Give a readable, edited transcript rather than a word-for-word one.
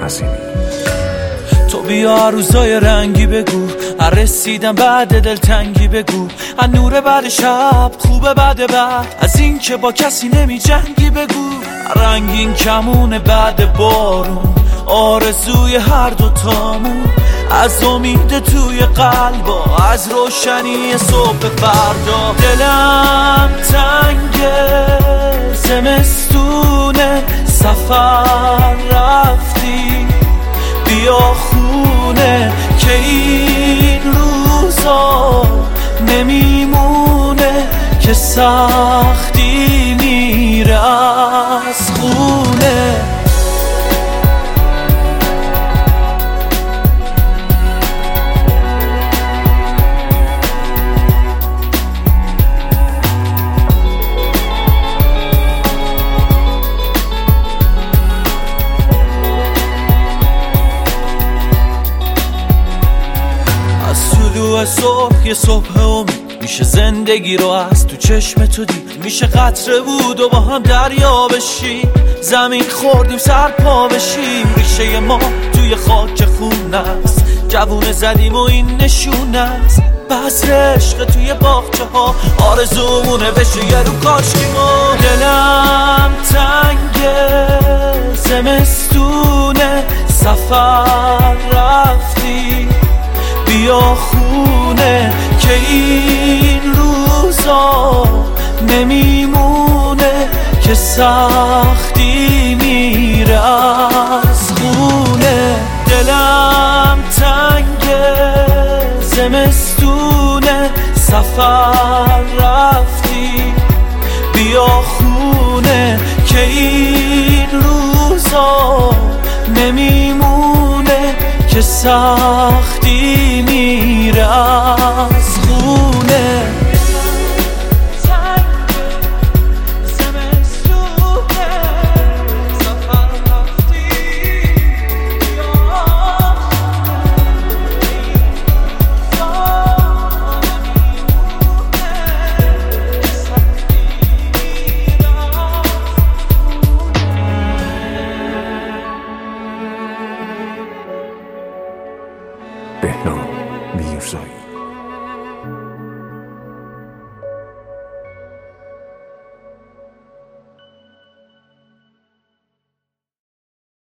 عظیمی. تو بیا روزای رنگی بگو، رسیدم بعد دلتنگی بگو، از نور بعد شب خوبه بعد از این که با کسی نمی جنگی بگو، رنگین کمون بعد بارون، آرزوی هر دوتامون، از امید توی قلبا، از روشنی صبح فردا. دلم تنگه زمستونه، سفر رفتی بیا خونه، که این روزا نمیمونه، که سختی میره از خونه. صبح یه صبح امید میشه زندگی رو از تو چشم تو دید، میشه قطره بود و با هم دریا بشیم، زمین خوردیم سر پا بشیم، ریشه ما توی خاک خون است، جوونه زدیم و این نشونه است، بذر عشق توی باغچه ها، آرزومونه بشه یه رو کاشکی ما. دلم تنگه زمستونه، سفر رفتی بیا خونه، که این روزا نمیمونه، که سختی میره از خونه. دلم تنگه زمستونه، سفر رفتی بیا خونه، که این روزا نمیمونه، که سختی میره از خونه. بهنام میرزایی.